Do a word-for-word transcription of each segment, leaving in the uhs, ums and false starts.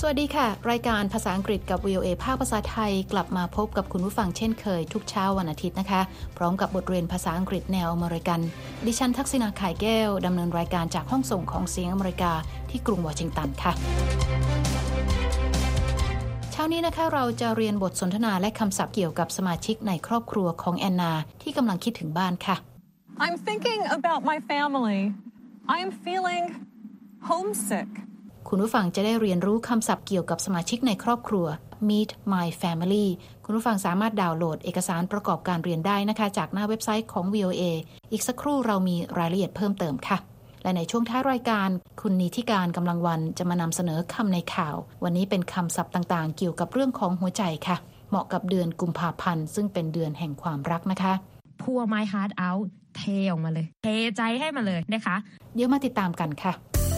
สวัสดีค่ะรายการภาษาอังกฤษกับ วี โอ เอ ภาคภาษาไทยกลับมาพบกับคุณผู้ฟังเช่นเคยทุกเช้าวันอาทิตย์นะคะพร้อมกับบทเรียนภาษาอังกฤษแนวอเมริกันดิฉันทักษิณาข่ายแก้วดำเนินรายการจากห้องส่งของเสียงอเมริกาที่กรุงวอชิงตันค่ะเช้านี้นะคะเราจะเรียนบทสนทนาและคำศัพท์เกี่ยวกับสมาชิกในครอบครัวของแอนนาที่กำลังคิดถึงบ้านค่ะ I'm thinking about my family. I'm feeling homesick. คุณผู้ฟังจะได้เรียนรู้คำศัพท์เกี่ยวกับสมาชิกในครอบครัว Meet My Family คุณผู้ฟังสามารถดาวน์โหลดเอกสารประกอบการเรียนได้นะคะจากหน้าเว็บไซต์ของ วี โอ เอ อีกสักครู่เรามีรายละเอียดเพิ่มเติมค่ะและในช่วงท้ายรายการคุณนิติการกำลังวันจะมานำเสนอคำในข่าววันนี้เป็นคำศัพท์ต่างๆเกี่ยวกับเรื่องของหัวใจค่ะเหมาะกับเดือนกุมภาพันธ์ซึ่งเป็นเดือนแห่งความรักนะคะ Pour my heart out เทออกมาเลยเทใจให้มาเลยนะคะเดี๋ยวมาติดตามกันค่ะ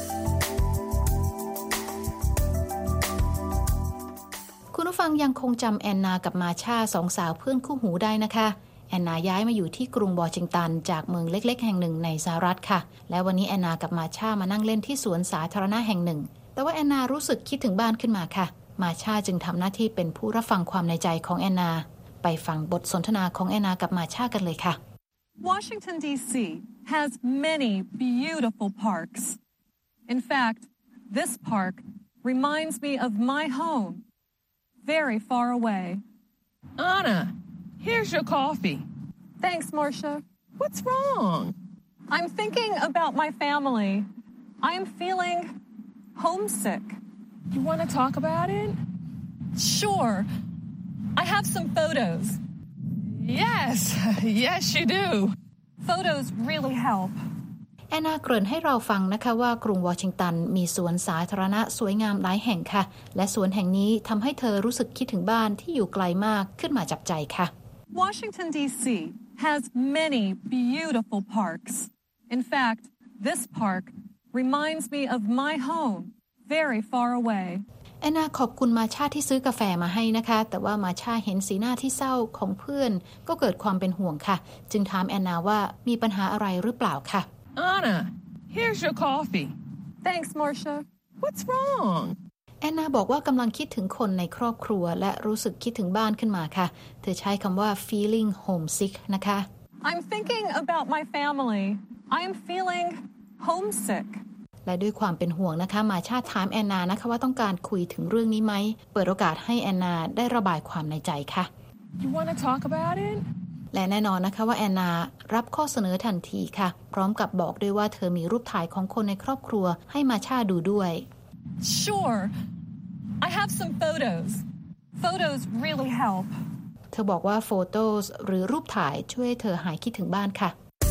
คุณผู้ฟังยังคงจำแอนนากับมาชาสองสาวเพื่อนคู่หูได้นะคะแอนนาย้ายมาอยู่ที่กรุงวอชิงตันจากเมืองเล็กๆแห่งหนึ่งในสหรัฐค่ะและวันนี้แอนนากับมาชามานั่งเล่นที่สวนสาธารณะแห่งหนึ่งแต่ว่าแอนนารู้สึกคิดถึงบ้านขึ้นมาค่ะมาชาจึงทำหน้าที่เป็นผู้รับฟังความในใจของแอนนาไปฟังบทสนทนาของแอนนากับมาชากันเลยค่ะ Washington ดี ซี has many beautiful parks. In fact, this park reminds me of my home.Very far away. Anna, here's your coffee. Thanks, Marcia. What's wrong? I'm thinking about my family. I'm feeling homesick. You want to talk about it? Sure. I have some photos. Yes, yes you do. Photos really help. แอนนาเกริ่นให้เราฟังนะคะว่ากรุงวอชิงตันมีสวนสาธารณะสวยงามหลายแห่งค่ะและสวนแห่งนี้ทำให้เธอรู้สึกคิดถึงบ้านที่อยู่ไกลมากขึ้นมาจับใจค่ะ Washington ดี ซี has many beautiful parks. In fact, this park reminds me of my home very far away. แอนนาขอบคุณมาชาที่ซื้อกาแฟมาให้นะคะแต่ว่ามาชาเห็นสีหน้าที่เศร้าของเพื่อนก็เกิดความเป็นห่วงค่ะจึงถามแอนนาว่ามีปัญหาอะไรหรือเปล่าค่ะ Anna, here's your coffee. Thanks, Marcia. What's wrong? แอนนาบอกว่ากำลังคิดถึงคนในครอบครัวและรู้สึกคิดถึงบ้านขึ้นมาค่ะเธอใช้คำว่า feeling homesick นะคะ I'm thinking about my family. I'm feeling homesick. และด้วยความเป็นห่วงนะคะมาชาถามแอนนานะคะว่าต้องการคุยถึงเรื่องนี้ไหมเปิดโอกาสให้แอนนาได้ระบายความในใจค่ะ You want to talk about it? และแน่นอนนะคะว่าแอนนารับข้อเสนอทันทีค่ะพร้อมกับบอกด้วยว่าเธอมีรูปถ่ายของคนในครอบครัวให้มาชาดูด้วย Sure. I have some photos. Photos really help. เธอบอกว่าโฟโต้หรือรูปถ่ายช่วยให้เธอหายคิดถึงบ้านค่ะ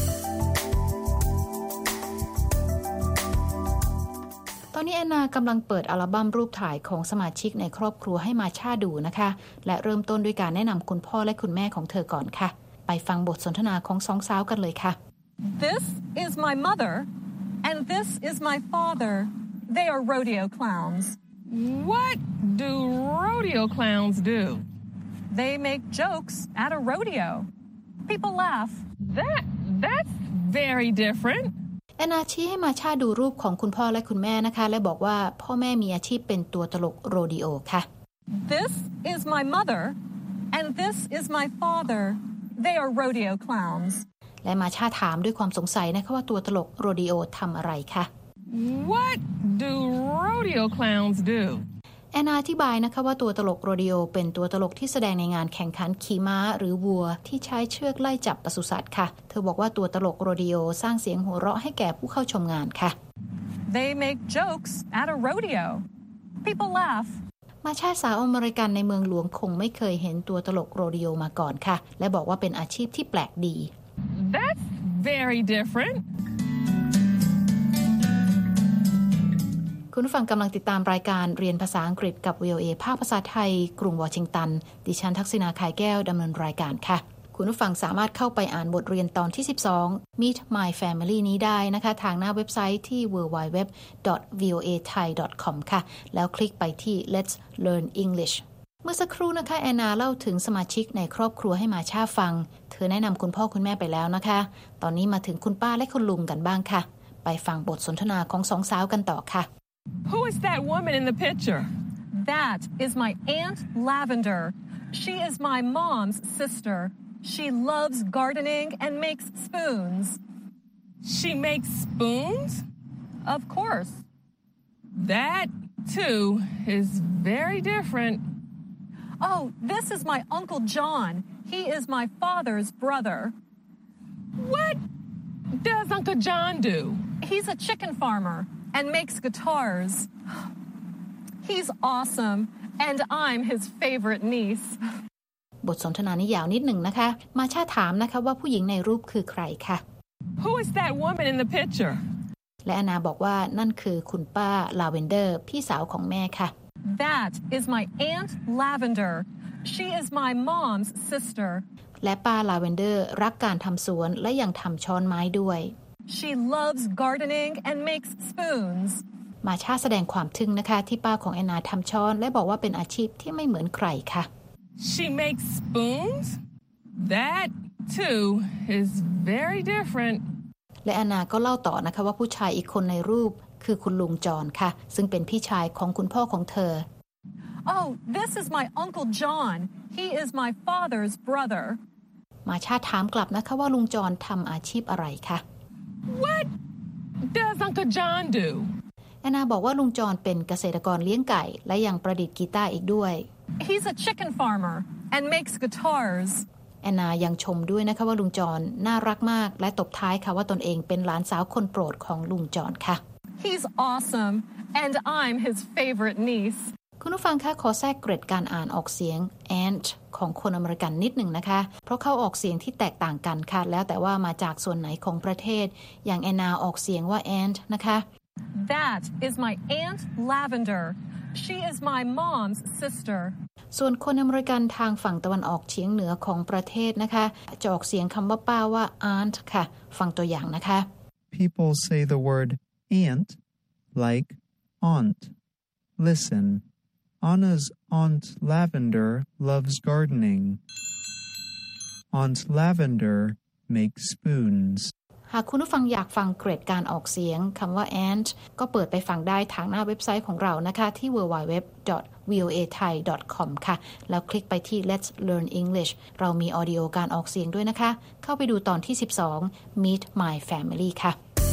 ตอนนี้แอนนากำลังเปิดอัลบั้มรูปถ่ายของสมาชิกในครอบครัวให้มาชาดูนะคะและเริ่มต้นด้วยการแนะนำคุณพ่อและคุณแม่ของเธอก่อนค่ะไปฟังบทสนทนาของสองสาวกันเลยค่ะ This is my mother and this is my father. They are rodeo clowns. What do rodeo clowns do? They make jokes at a rodeo. People laugh. That that's very different. แอนนาชี้ให้มาชาดูรูปของคุณพ่อและคุณแม่นะคะและบอกว่าพ่อแม่มีอาชีพเป็นตัวตลกโรดิโอค่ะ This is my mother and this is my father. They are rodeo clowns. และมาชาถามด้วยความสงสัยนะคะว่าตัวตลกโรดิโอทำอะไรคะ What do rodeo clowns do? แอนนาอธิบายนะคะว่าตัวตลกโรดิโอเป็นตัวตลกที่แสดงในงานแข่งขันขี่ม้าหรือวัวที่ใช้เชือกไล่จับปศุสัตว์ค่ะเธอบอกว่าตัวตลกโรดิโอสร้างเสียงหัวเราะให้แก่ผู้เข้าชมงานค่ะ They make jokes at a rodeo. People laugh. มาชาสาวอเมริกันในเมืองหลวงคงไม่เคยเห็นตัวตลกโรดิโอมาก่อนค่ะและบอกว่าเป็นอาชีพที่แปลกดี That's very different. คุณผู้ฟังกำลังติดตามรายการเรียนภาษาอังกฤษกับ วี โอ เอ ภาคภาษาไทยกรุงวอชิงตันดิฉันทักษิณาข่ายแก้วดำเนินรายการค่ะคุณผู้ฟังสามารถเข้าไปอ่านบทเรียนตอนที่สิบสอง Meet My Family นี้ได้นะคะทางหน้าเว็บไซต์ที่ ดับเบิลยู ดับเบิลยู ดับเบิลยู ดอท วี โอ เอ ไทย ดอท คอม ค่ะแล้วคลิกไปที่ Let's Learn English เมื่อสักครู่นะคะแอนนาเล่าถึงสมาชิกในครอบครัวให้มาชาฟังเธอแนะนำคุณพ่อคุณแม่ไปแล้วนะคะตอนนี้มาถึงคุณป้าและคุณลุงกันบ้างค่ะไปฟังบทสนทนาของสองสาวกันต่อค่ะ Who is that woman in the picture? That is my Aunt Lavender. She is my mom's sister. She loves gardening and makes spoons. She makes spoons? Of course. That, too, is very different. Oh, this is my Uncle John. He is my father's brother. What does Uncle John do? He's a chicken farmer and makes guitars. He's awesome, and I'm his favorite niece. บทสนทนานี้ยาวนิดหนึ่งนะคะมาชาถามนะคะว่าผู้หญิงในรูปคือใครคะ Who is that woman in the picture? และอานาบอกว่านั่นคือคุณป้าลาเวนเดอร์พี่สาวของแม่ค่ะ That is my Aunt Lavender. She is my mom's sister. และป้าลาเวนเดอร์รักการทำสวนและยังทำช้อนไม้ด้วย She loves gardening and makes spoons. มาชาแสดงความทึ่งนะคะที่ป้าของแอนนาทำช้อนและบอกว่าเป็นอาชีพที่ไม่เหมือนใครค่ะ She makes spoons? That, too, is very different. และแอนนาก็เล่าต่อนะคะว่าผู้ชายอีกคนในรูปคือคุณลุงจอนค่ะซึ่งเป็นพี่ชายของคุณพ่อของเธอ Oh, this is my Uncle John. He is my father's brother. มาชาถามกลับนะคะว่าลุงจอนทำอาชีพอะไรคะ What does Uncle John do? แอนนาบอกว่าลุงจอนเป็นเกษตรกรเลี้ยงไก่และยังประดิษฐ์กีตาร์อีกด้วย He's a chicken farmer and makes guitars. แอนนายังชมด้วยนะคะว่าลุงจอนน่ารักมากและตบท้ายค่ะว่าตนเองเป็นหลานสาวคนโปรดของลุงจอนค่ะ He's awesome, and I'm his favorite niece. คุณผู้ฟังคะขอแทรกเกร็ดการอ่านออกเสียง aunt ของคนอเมริกันนิดหนึ่งนะคะเพราะเขาออกเสียงที่แตกต่างกันค่ะแล้วแต่ว่ามาจากส่วนไหนของประเทศอย่างแอนนาออกเสียงว่า aunt นะคะ That is my Aunt Lavender. She is my mom's sister. ส่วนคนอเมริกันทางฝั่งตะวันออกเฉียงเหนือของประเทศนะคะจะออกเสียงคำว่าป้าว่า aunt ค่ะฟังตัวอย่างนะคะ People say the word aunt like aunt. Listen, Anna's Aunt Lavender loves gardening. Aunt Lavender makes spoons. หากคุณผู้ฟังอยากฟังเกรดการออกเสียงคำว่า aunt ก็เปิดไปฟังได้ทางหน้าเว็บไซต์ของเรานะคะที่ ดับเบิลยู ดับเบิลยู ดับเบิลยู ดอท วี โอ เอ ไทย ดอท คอม ค่ะแล้วคลิกไปที่ Let's Learn English เรามีออดิโอการออกเสียงด้วยนะคะเข้าไปดูตอนที่สิบสอง Meet My Family ค่ะ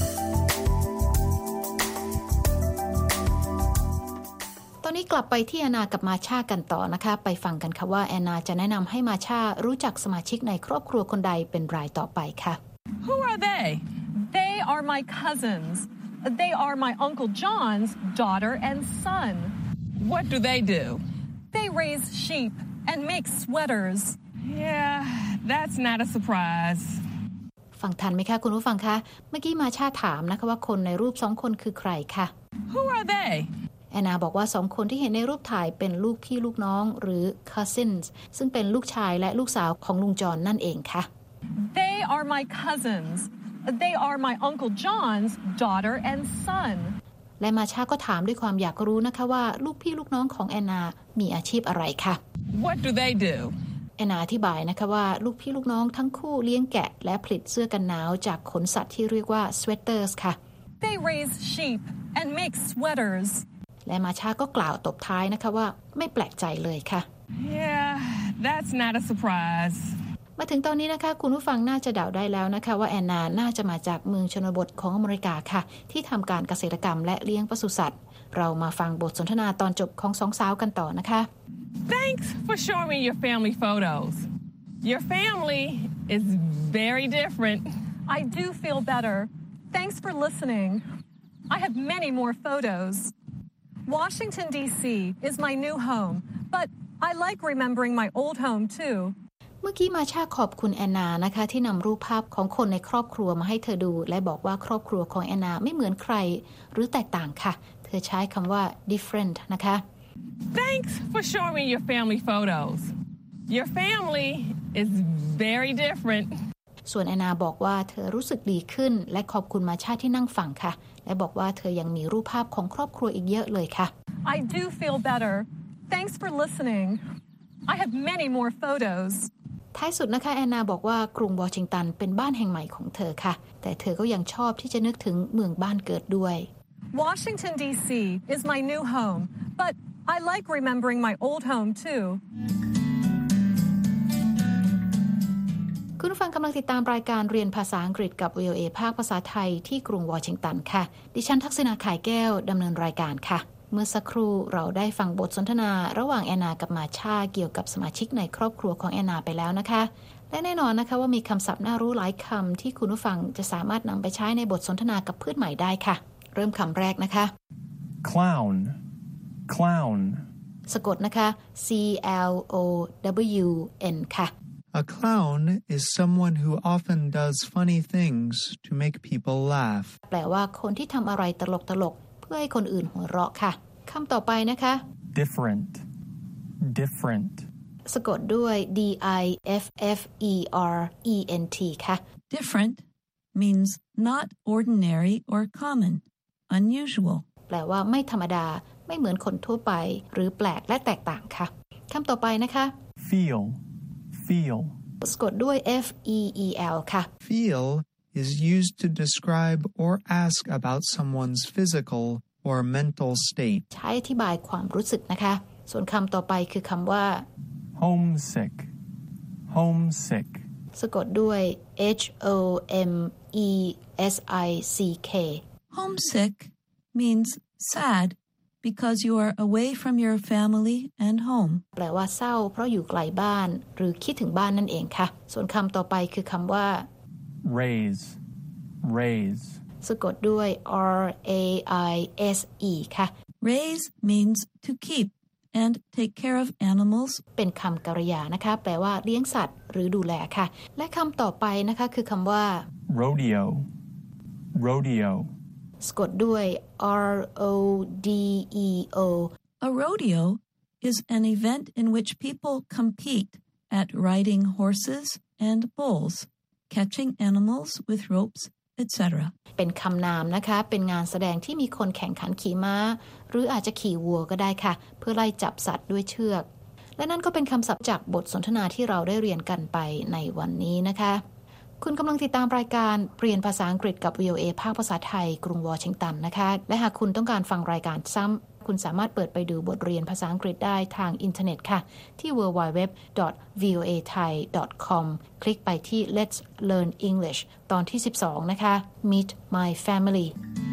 ตอนนี้กลับไปที่แอนนากับมาชากันต่อนะคะไปฟังกันค่ะว่าแอนนาจะแนะนำให้มาชารู้จักสมาชิกในครอบครัวคนใดเป็นรายต่อไปค่ะ Who are they? They are my cousins. They are my Uncle John's daughter and son. What do they do? They raise sheep and make sweaters. Yeah, that's not a surprise. ฟังทันไหมคะคุณผู้ฟังคะเมื่อกี้มาชาถามนะคะว่าคนในรูปสองคนคือใครคะ Who are they? แอนนาบอกว่าสองคนที่เห็นในรูปถ่ายเป็นลูกพี่ลูกน้องหรือ cousins ซึ่งเป็นลูกชายและลูกสาวของลุงจอนนั่นเองค่ะ They are my cousins. They are my Uncle John's daughter and son. และมาชาก็ถามด้วยความอยากรู้นะคะว่าลูกพี่ลูกน้องของแอนนามีอาชีพอะไรคะ What do they do? แอนนาอธิบายนะคะว่าลูกพี่ลูกน้องทั้งคู่เลี้ยงแกะและผลิตเสื้อกันหนาวจากขนสัตว์ที่เรียกว่า sweaters ค่ะ They raise sheep and make sweaters. และมาชาก็กล่าวตบท้ายนะคะว่าไม่แปลกใจเลยค่ะ Yeah, that's not a surprise. มาถึงตอนนี้นะคะคุณผู้ฟังน่าจะเดาได้แล้วนะคะว่าแอนนาน่าจะมาจากเมืองชนบทของอเมริกาค่ะที่ทำการเกษตรกรรมและเลี้ยงปศุสัตว์เรามาฟังบทสนทนาตอนจบของสองสาวกันต่อนะคะ Thanks for showing me your family photos. Your family is very different. I do feel better. Thanks for listening. I have many more photos. Washington, D C is my new home, but I like remembering my old home too. เมื่อกี้มาชาขอบคุณแอนนานะคะที่นำรูปภาพของคนในครอบครัวมาให้เธอดูและบอกว่าครอบครัวของแอนนาไม่เหมือนใครหรือแตกต่างค่ะเธอใช้คำว่า different นะคะ Thanks for showing me your family photos. Your family is very different. ส่วนแอนนาบอกว่าเธอรู้สึกดีขึ้นและขอบคุณมาชาที่นั่งฟังค่ะและบอกว่าเธอยังมีรูปภาพของครอบครัวอีกเยอะเลยค่ะ I do feel better. Thanks for listening. I have many more photos. ท้ายสุดนะคะแอนนาบอกว่ากรุงวอชิงตันเป็นบ้านแห่งใหม่ของเธอค่ะแต่เธอก็ยังชอบที่จะนึกถึงเมืองบ้านเกิดด้วย Washington, D C is my new home, but I like remembering my old home too. คุณผู้ฟังกำลังติดตามรายการเรียนภาษาอังกฤษกับ วี โอ เอ ภาคภาษาไทยที่กรุงวอชิงตันค่ะดิฉันทักษิณา ข่ายแก้วดำเนินรายการค่ะเมื่อสักครู่เราได้ฟังบทสนทนาระหว่างแอนนากับมาชาเกี่ยวกับสมาชิกในครอบครัวของแอนนาไปแล้วนะคะและแน่นอนนะคะว่ามีคำศัพท์น่ารู้หลายคำที่คุณผู้ฟังจะสามารถนำไปใช้ในบทสนทนากับเพื่อนใหม่ได้ค่ะเริ่มคำแรกนะคะ clown clown สะกดนะคะ C L O W N ค่ะ A clown is someone who often does funny things to make people laugh. แปลว่าคนที่ทำอะไรตลกๆเพื่อให้คนอื่นหัวเราะค่ะคำต่อไปนะคะ different different สะกดด้วย D I F F E R E N T ค่ะ Different means not ordinary or common, unusual. แปลว่าไม่ธรรมดาไม่เหมือนคนทั่วไปหรือแปลกและแตกต่างค่ะคำต่อไปนะคะ feel feel สะกดด้วย F E E L ค่ะ Feel is used to describe or ask about someone's physical or mental state. ใช้อธิบายความรู้สึกนะคะส่วนคำต่อไปคือคำว่า homesick homesick สะกดด้วย H O M E S I C K Homesick means sad because you are away from your family and home. แปลว่าเศร้าเพราะอยู่ไกลบ้านหรือคิดถึงบ้านนั่นเองค่ะส่วนคำต่อไปคือคำว่า raise raise สะกดด้วย R A I S E ค่ะ Raise means to keep and take care of animals. เป็นคำกริยานะคะแปลว่าเลี้ยงสัตว์หรือดูแลค่ะและคำต่อไปนะคะคือคำว่า rodeo rodeo สะกดด้วย R O D E O A rodeo is an event in which people compete at riding horses and bulls, catching animals with ropes, et cetera. เป็นคำนามนะคะเป็นงานแสดงที่มีคนแข่งขันขี่ม้าหรืออาจจะขี่วัวก็ได้ค่ะเพื่อไล่จับสัตว์ด้วยเชือกและนั่นก็เป็นคำศัพท์จากบทสนทนาที่เราได้เรียนกันไปในวันนี้นะคะคุณกำลังติดตามรายการเรียนภาษาอังกฤษกับ วี โอ เอ ภาคภาษาไทยกรุงวอชิงตันนะคะและหากคุณต้องการฟังรายการซ้ำคุณสามารถเปิดไปดูบทเรียนภาษาอังกฤษได้ทางอินเทอร์เน็ตค่ะที่ ดับเบิลยู ดับเบิลยู ดับเบิลยู ดอท วี โอ เอ ไทย ดอท คอม คลิกไปที่ Let's Learn English ตอนที่สิบสองนะคะ Meet My Family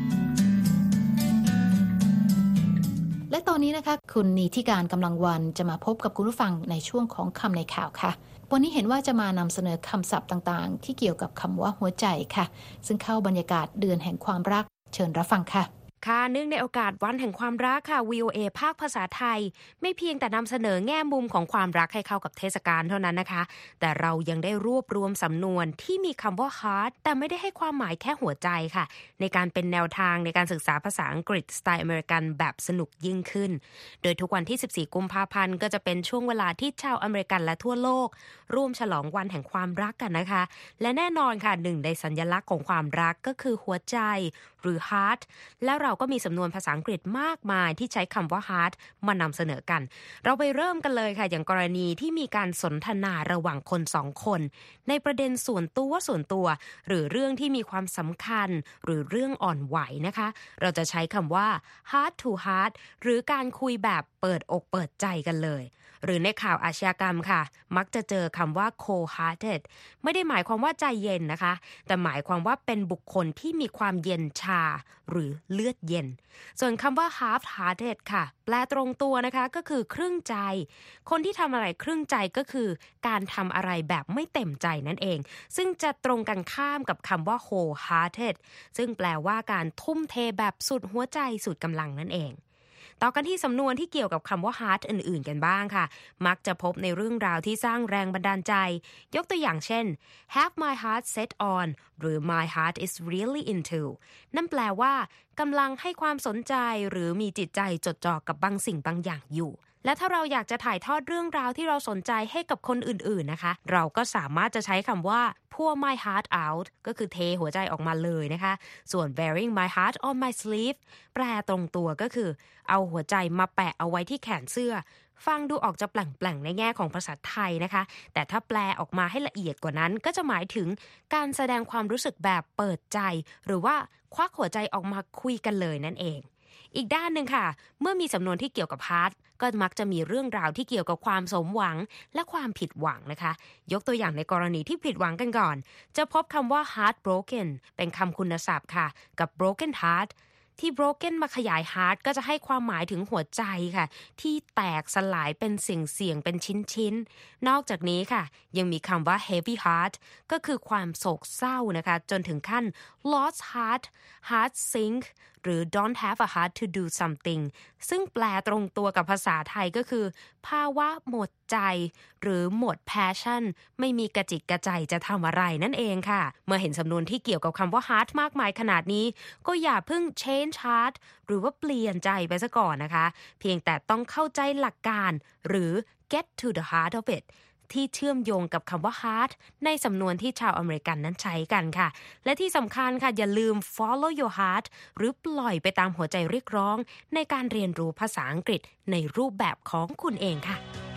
และตอนนี้นะคะคุณนีธิการกำลังวันจะมาพบกับคุณผู้ฟังในช่วงของคำในข่าวค่ะวันนี้เห็นว่าจะมานำเสนอคำศัพท์ต่างๆที่เกี่ยวกับคำว่าหัวใจค่ะซึ่งเข้าบรรยากาศเดือนแห่งความรักเชิญรับฟังค่ะค่ะเนื่องในโอกาสวันแห่งความรักค่ะ วี โอ เอ ภาคภาษาไทยไม่เพียงแต่นำเสนอแง่มุมของความรักให้เข้ากับเทศกาลเท่านั้นนะคะแต่เรายังได้รวบรวมสำนวนที่มีคำว่า heart แต่ไม่ได้ให้ความหมายแค่หัวใจค่ะในการเป็นแนวทางในการศึกษาภาษาอังกฤษสไตล์อเมริกันแบบสนุกยิ่งขึ้นโดยทุกวันที่สิบสี่กุมภาพันธ์ก็จะเป็นช่วงเวลาที่ชาวอเมริกันและทั่วโลกร่วมฉลองวันแห่งความรักกันนะคะและแน่นอนค่ะหนึ่งในสัญลักษณ์ของความรักก็คือหัวใจหรือ heart แล้วเราก็มีสำนวนภาษาอังกฤษมากมายที่ใช้คำว่า heart มานำเสนอกันเราไปเริ่มกันเลยค่ะอย่างกรณีที่มีการสนทนาระหว่างคนสองคนในประเด็นส่วนตัวส่วนตัวหรือเรื่องที่มีความสำคัญหรือเรื่องอ่อนไหวนะคะเราจะใช้คำว่า heart to heart หรือการคุยแบบเปิดอกเปิดใจกันเลยหรือในข่าวอาชญากรรมค่ะมักจะเจอคำว่า cold-hearted ไม่ได้หมายความว่าใจเย็นนะคะแต่หมายความว่าเป็นบุคคลที่มีความเย็นชาหรือเลือดเย็นส่วนคำว่า half-hearted ค่ะแปลตรงตัวนะคะก็คือครึ่งใจคนที่ทำอะไรครึ่งใจก็คือการทำอะไรแบบไม่เต็มใจนั่นเองซึ่งจะตรงกันข้ามกับคำว่า whole-hearted ซึ่งแปลว่าการทุ่มเทแบบสุดหัวใจสุดกำลังนั่นเองต่อกันที่สำนวนที่เกี่ยวกับคำว่า heart อื่นๆกันบ้างค่ะมักจะพบในเรื่องราวที่สร้างแรงบันดาลใจยกตัวอย่างเช่น have my heart set on หรือ my heart is really into นั่นแปลว่ากำลังให้ความสนใจหรือมีจิตใจจดจ่อกับบางสิ่งบางอย่างอยู่และถ้าเราอยากจะถ่ายทอดเรื่องราวที่เราสนใจให้กับคนอื่นๆนะคะเราก็สามารถจะใช้คำว่า pour my heart out ก็คือเทหัวใจออกมาเลยนะคะส่วน wearing my heart on my sleeve แปลตรงตัวก็คือเอาหัวใจมาแปะเอาไว้ที่แขนเสื้อฟังดูออกจะแปลงๆในแง่ของภาษาไทยนะคะแต่ถ้าแปลออกมาให้ละเอียดกว่านั้นก็จะหมายถึงการแสดงความรู้สึกแบบเปิดใจหรือว่าควักหัวใจออกมาคุยกันเลยนั่นเองอีกด้านหนึ่งค่ะเมื่อมีสำนวนที่เกี่ยวกับ heart ก็มักจะมีเรื่องราวที่เกี่ยวกับความสมหวังและความผิดหวังนะคะยกตัวอย่างในกรณีที่ผิดหวังกันก่อนจะพบคำว่า heartbroken เป็นคำคุณศัพท์ค่ะกับ broken heartที่ broken มาขยาย heart ก็จะให้ความหมายถึงหัวใจค่ะที่แตกสลายเป็นเสี่ยงๆเป็นชิ้นๆนอกจากนี้ค่ะยังมีคำว่า heavy heart ก็คือความโศกเศร้านะคะจนถึงขั้น lost heart heart sink หรือ don't have a heart to do something ซึ่งแปลตรงตัวกับภาษาไทยก็คือภาวะหมดใจหรือหมด passion ไม่มีกระจิตกระใจจะทำอะไรนั่นเองค่ะเมื่อเห็นสำนวนที่เกี่ยวกับคำว่า heart มากมายขนาดนี้ก็อย่าเพิ่ง change heart หรือว่าเปลี่ยนใจไปซะก่อนนะคะเพียงแต่ต้องเข้าใจหลักการหรือ get to the heart of itที่เชื่อมโยงกับคำว่า heart ในสำนวนที่ชาวอเมริกันนั้นใช้กันค่ะและที่สำคัญค่ะอย่าลืม follow your heart หรือปล่อยไปตามหัวใจเรียกร้องในการเรียนรู้ภาษาอังกฤษในรูปแบบของคุณเองค่ะ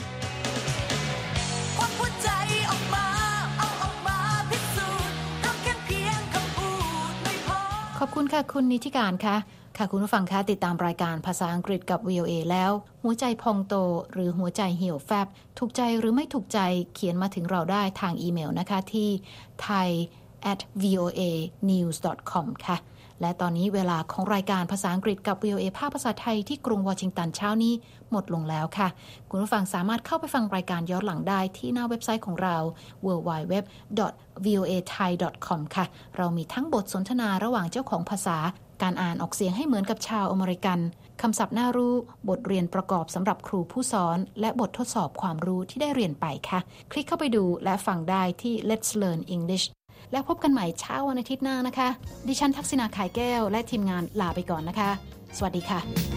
ขอบคุณค่ะคุณนิติการค่ะค่ะคุณผู้ฟังคะติดตามรายการภาษาอังกฤษกับ วี โอ เอ แล้วหัวใจพองโตหรือหัวใจเหี่ยวแฟบถูกใจหรือไม่ถูกใจเขียนมาถึงเราได้ทางอีเมลนะคะที่ ไทย แอท วี โอ เอ นิวส์ ดอท คอม ค่ะและตอนนี้เวลาของรายการภาษาอังกฤษกับ วี โอ เอ ภาคภาษาไทยที่กรุงวอชิงตันเช้านี้หมดลงแล้วค่ะคุณผู้ฟังสามารถเข้าไปฟังรายการย้อนหลังได้ที่หน้าเว็บไซต์ของเรา ดับเบิลยู ดับเบิลยู ดับเบิลยู ดอท วี โอ เอ ไทย ดอท คอม ค่ะเรามีทั้งบทสนทนาระหว่างเจ้าของภาษาการอ่านออกเสียงให้เหมือนกับชาวอเมริกันคำศัพท์น่ารู้บทเรียนประกอบสำหรับครูผู้สอนและบททดสอบความรู้ที่ได้เรียนไปค่ะคลิกเข้าไปดูและฟังได้ที่ Let's Learn English แล้วพบกันใหม่เช้าวันอาทิตย์หน้านะคะดิฉันทักษิณา ข่ายแก้วและทีมงานลาไปก่อนนะคะสวัสดีค่ะ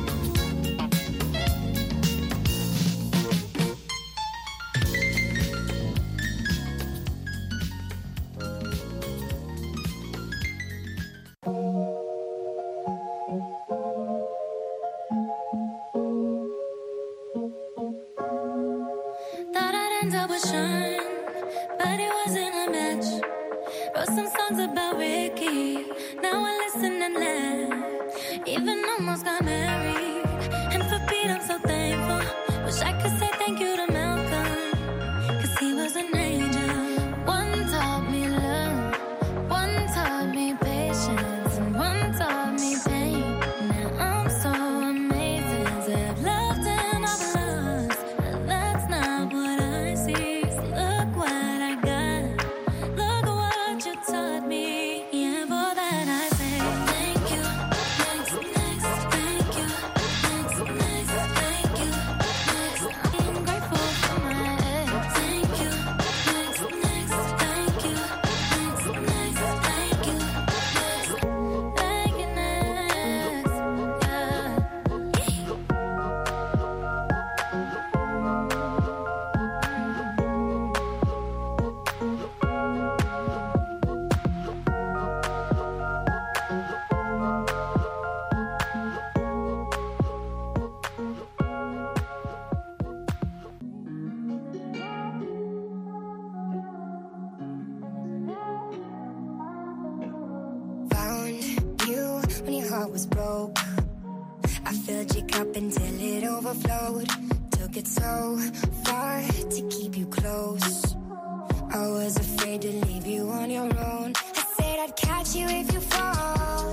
Was broke. I filled your cup until it overflowed. Took it so far to keep you close. I was afraid to leave you on your own. I said I'd catch you if you fall.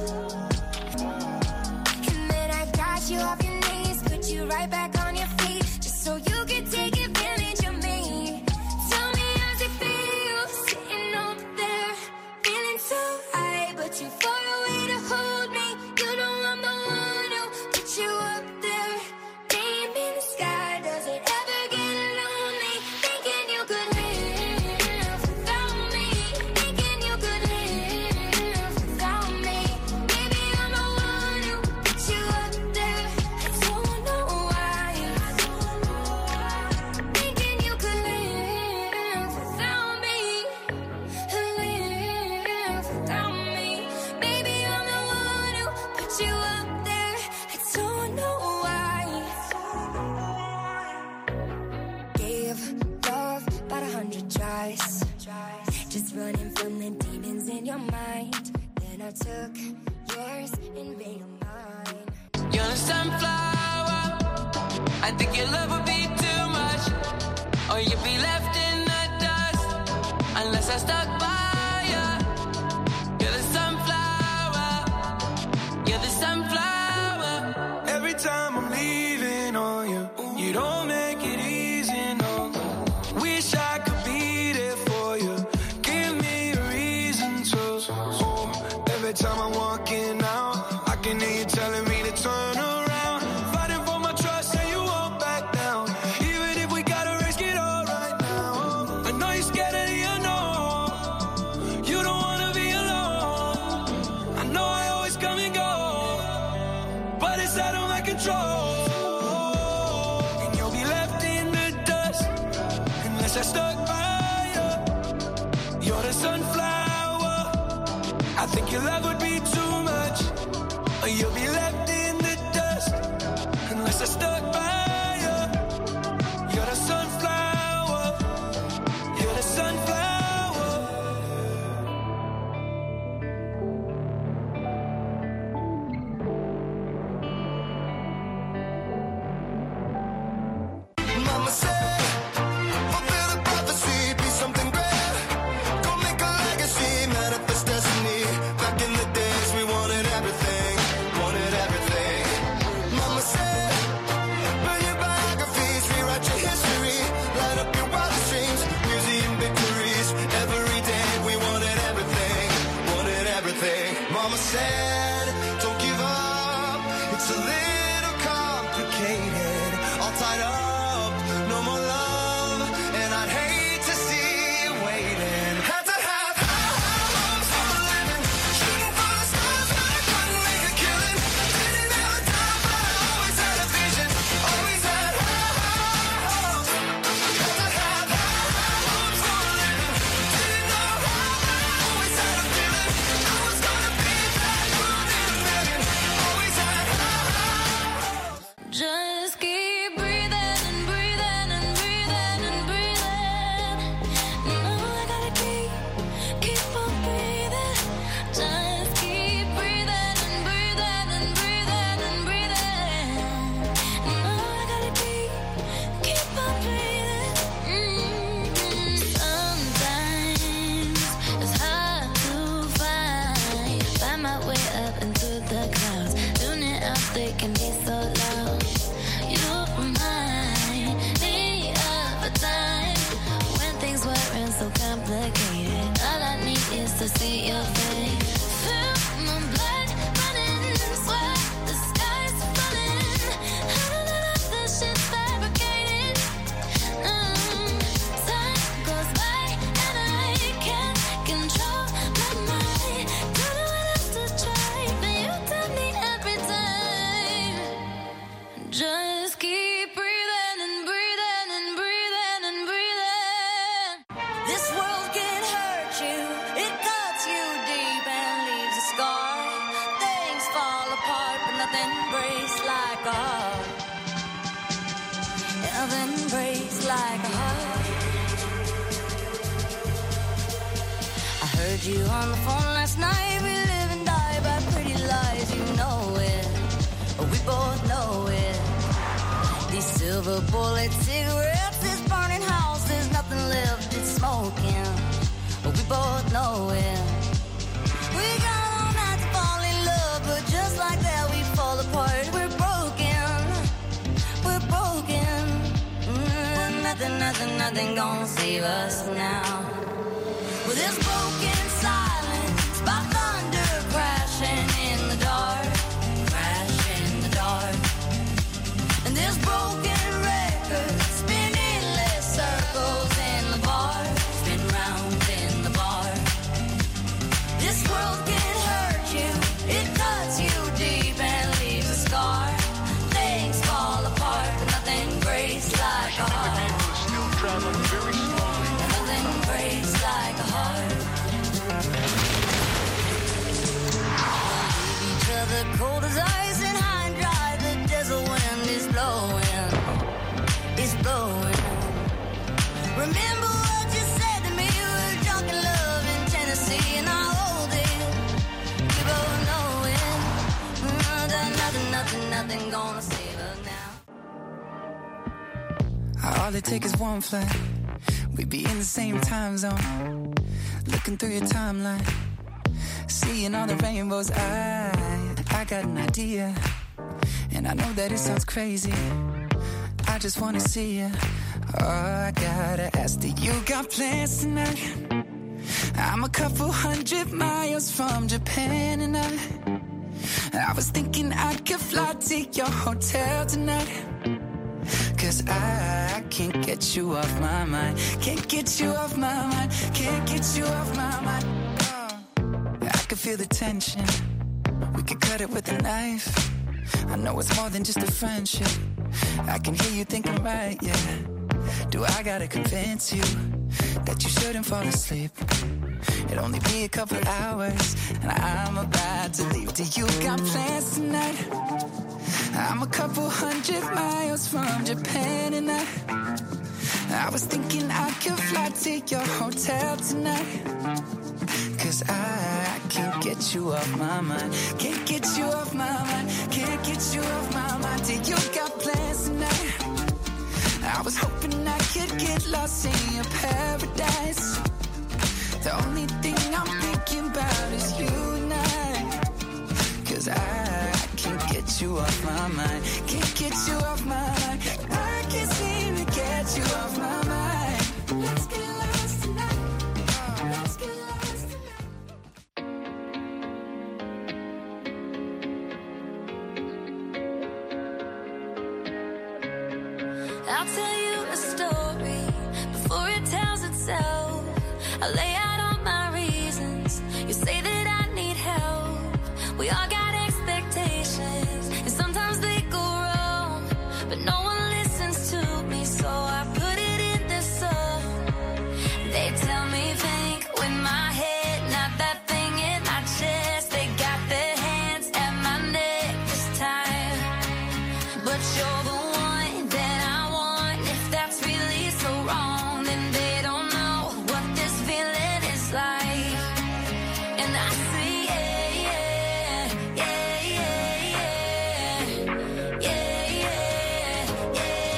And then I got you off your knees, put you right back on your feet, just so you could take advantage of me. Tell me how's it feel, sitting up there, feeling so high, but you're far away to hold me. Took yours and made them mine. You're every time I'm walking out. I can hear you telling me to turn around. Fighting for my trust and you won't back down. Even if we gotta risk it all right now. I know you're scared of the unknown. You don't wanna be alone. I know I always come and go, but it's out of my control. And you'll be left in the dust unless I stuck by you. You're the sunflower. I think your love would be too much, or you'll be left in the dust unless I stuck by you. You're the sunflower. You're the sunflower. Mama said, fulfill the prophecy, be something great. Go make a legacy, manifest destiny. Back in the days we wanted everything, wanted everything. Mama said, burn your biographies, rewrite your history, light up your wildest dreams, museum victories. Every day we wanted everything, wanted everything. Mama said, don't give up, it's a little complicated, all tied up, no more love, and I'd hate to see you waiting. Had to have high hopes for a living, shooting for the stars, but I couldn't make a killing. Didn't have a time, but I always had a vision, always had high hopes. Had to have high hopes for a living, didn't know how, but I always had a feeling I was gonna be that one in a million. Always had high hopes. Just keep breathing and breathing and breathing and breathing. No, I gotta keep, keep on breathing. Just keep breathing and breathing and breathing and breathing. No, I gotta keep, keep on breathing. Mm-hmm. Sometimes it's hard to find, find my way up into the clouds. Tuning out, they can be so loud. You remind me of a time when things weren't so complicated. All I need is to see your face. Feel my blood running, sweat, the sky's falling. How did I this shit's fabricated? Mm. Time goes by and I can't control my mind. Don't know what else to try, but you tell me every time. Just keep breathing and breathing and breathing and breathing. This world can hurt you, it cuts you deep and leaves a scar. Things fall apart, but nothing breaks like a heart. Nothing breaks like a heart. I heard you on the phone last night. We live and die by pretty lies, you know it. We both know it. These silver bullet cigarettes, this burning house, there's nothing left, it's smoking. We both know it. We got all night to fall in love, but just like that we fall apart. We're broken, we're broken. Mm, nothing, nothing, nothing gonna save us now. With this broken silence, by thunder crashing in the dark, crash in the dark. And this broken record spinning less circles in the bar, spin round in the bar. This world can hurt you, it cuts you deep and leaves a scar. Things fall apart, but nothing breaks like a heart. Nothing breaks like a heart. Leave each other cold as ice and high and dry. The desert wind is blowing, it's blowing. Remember what you said to me? We were drunk in love in Tennessee, and I hold it. We both know it. Nothing, nothing, nothing, nothing gonna save us now. All it takes is one flight, we'd be in the same time zone. Looking through your timeline, seeing all the rainbows. I, I got an idea, and I know that it sounds crazy. I just wanna see you. Oh, I gotta ask, do you got plans tonight? I'm a couple hundred miles from Japan and I I was thinking I could fly to your hotel tonight. Cause I, I can't get you off my mind. Can't get you off my mind. Can't get you off my mind. Oh. I can feel the tension. We could cut it with a knife. I know it's more than just a friendship. I can hear you thinking right, yeah. Do I gotta convince you that you shouldn't fall asleep? It'll only be a couple hours and I'm about to leave. Do you got plans tonight? I'm a couple hundred miles from Japan and I I was thinking I could fly to your hotel tonight. Cause I, I can't get you off my mind. Can't get you off my mind. Can't get you off my mind. Do you got plans tonight? I was hoping I could get lost in your paradise. The only thing I'm thinking about is you and I. Cause I, I can't get you off my mind. Can't get you off my mind. I can't seem to get you off my mind. Let's get lost tonight. Let's get lost tonight. I'll tell you a story before it tells itself. I lay out all my reasons. You say that I need help. We all got expectations, and sometimes they go wrong, but no one listens to me, so I put it in this song. They tell me think with my head, not that thing in my chest. They got their hands at my neck this time, but you're the one that I want. If that's really so wrong, then they don't know what this feeling is like. And I say yeah, yeah, yeah, yeah, yeah, yeah, yeah,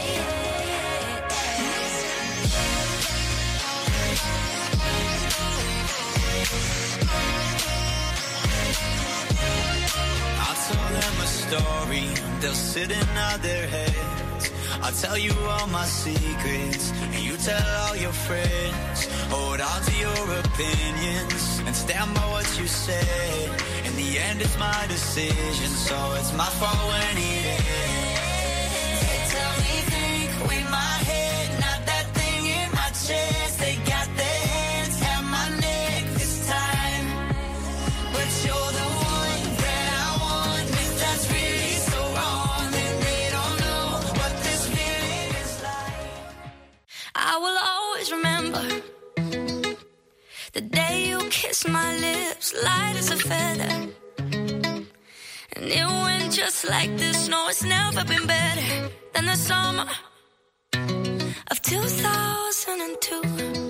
I'll tell them a story, they'll sit and nod their heads. I'll tell you all my secrets, and you tell all your friends. Hold on to your opinions, and stand by what you said. In the end it's my decision, so it's my fault when it ends. They tell me think with my head, not that thing in my chest. They got their hands at my neck this time, but you're the one that I want. If that's really so wrong, then they don't know what this feeling is like. I will always remember the day you kissed my lips, light as a feather. And it went just like this. No, it's never been better than the summer of two thousand two.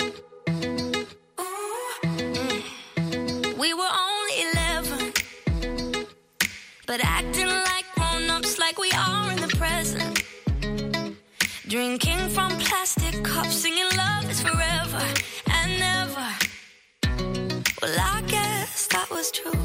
Mm. We were only eleven, but acting like grown-ups, like we are in the present. Drinking from plastic cups, singing love is forever and never. Well, I guess that was true.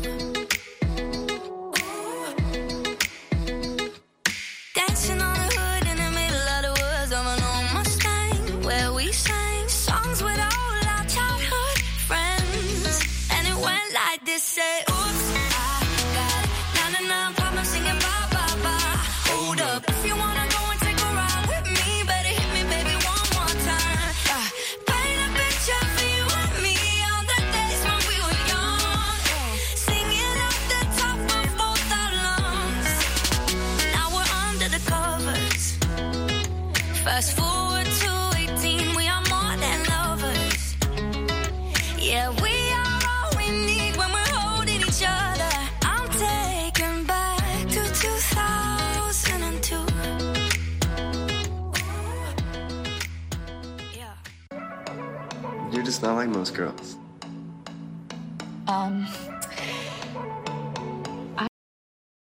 Dancing on the hood in the middle of the woods of an old Mustang, where we sang songs with all our childhood friends. And it went like this, say, oops, I got ninety-nine problems singing bye, bye, bye. Hold up, if you wanna go and take a ride with me, better hit me, baby, one more time. Uh, paint a picture for you and me on the days when we were young, singing at the top of both our lungs. Now we're under the covers. Fast forward to eighteen, we are more than lovers. Yeah, we are all we need when we're holding each other. I'm taken back to two thousand two. You're just not like most girls. Um,